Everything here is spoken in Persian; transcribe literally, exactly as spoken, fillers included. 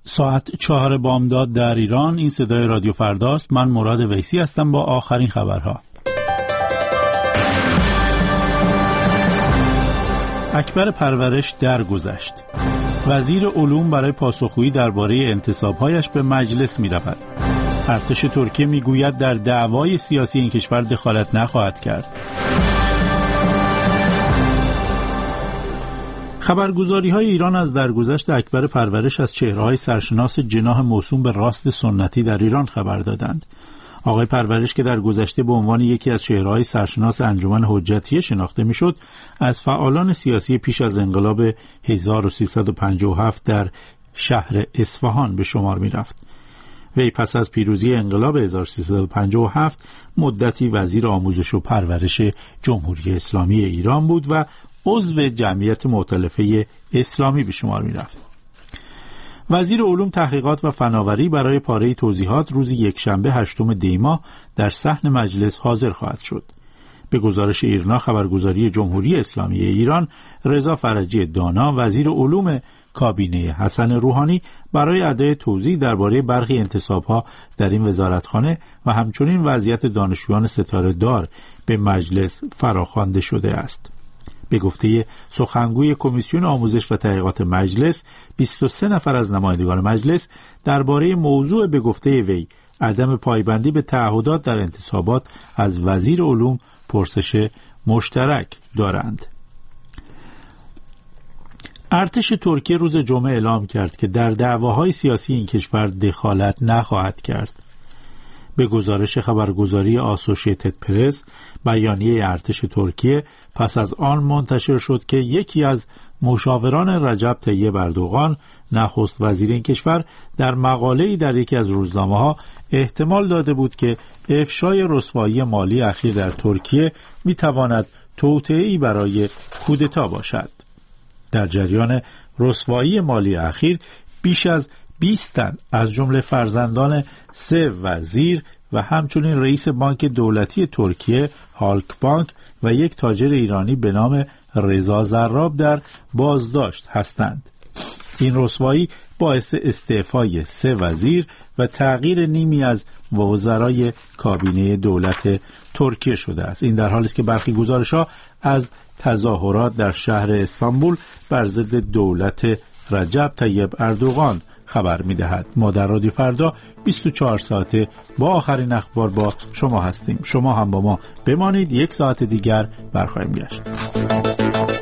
ساعت چهار بامداد در ایران. این صدای رادیو فرداست. من مراد ویسی هستم با آخرین خبرها. اکبر پرورش درگذشت. وزیر علوم برای پاسخگویی درباره انتصاب‌هایش به مجلس می‌رود. ارتش ترکیه میگوید در دعوای سیاسی این کشور دخالت نخواهد کرد. خبرگزاری‌های ایران از درگذشت اکبر پرورش از چهره‌های سرشناس جناح موسوم به راست سنتی در ایران خبر دادند. آقای پرورش که در گذشته به عنوان یکی از چهره‌های سرشناس انجمن حجتیه شناخته میشد، از فعالان سیاسی پیش از انقلاب هزار و سیصد و پنجاه و هفت در شهر اصفهان به شمار می‌رفت. وی پس از پیروزی انقلاب هزار و سیصد و پنجاه و هفت مدتی وزیر آموزش و پرورش جمهوری اسلامی ایران بود و عضو جمعیت مؤتلفه اسلامی به شمار می‌رفت. وزیر علوم، تحقیقات و فناوری برای پاره توضیحات روز یکشنبه هشتم دی ماه در صحن مجلس حاضر خواهد شد. به گزارش ایرنا خبرگزاری جمهوری اسلامی ایران، رضا فرجی دانا، وزیر علوم کابینه حسن روحانی، برای ادای توضیح درباره برخی انتصاب‌ها در این وزارتخانه و همچنین وضعیت دانشجویان ستاره دار به مجلس فراخوانده شده است. به گفته سخنگوی کمیسیون آموزش و تحقیقات مجلس، بیست و سه نفر از نمایندگان مجلس درباره موضوع به گفته وی عدم پایبندی به تعهدات در انتصابات از وزیر علوم پرسش مشترک دارند. ارتش ترکیه روز جمعه اعلام کرد که در دعواهای سیاسی این کشور دخالت نخواهد کرد. به گزارش خبرگزاری آسوشیتد پرس، بیانیه ارتش ترکیه پس از آن منتشر شد که یکی از مشاوران رجب طیب اردوغان، نخست وزیر این کشور، در مقاله‌ای در یکی از روزنامه‌ها احتمال داده بود که افشای رسوایی مالی اخیر در ترکیه می‌تواند توطئه‌ای برای کودتا باشد. در جریان رسوایی مالی اخیر بیش از بیست تن از جمله فرزندان سه وزیر و همچنین رئیس بانک دولتی ترکیه هالک بانک و یک تاجر ایرانی به نام رضا زراب در بازداشت هستند. این رسوایی باعث استعفای سه وزیر و تغییر نیمی از وزرای کابینه دولت ترکیه شده است. این در حالی است که برخی گزارش‌ها از تظاهرات در شهر استانبول بر ضد دولت رجب طیب اردوغان خبر می‌دهد. ما در رادیو فردا بیست و چهار ساعته با آخرین اخبار با شما هستیم. شما هم با ما بمانید، یک ساعت دیگر برخواهیم گشت.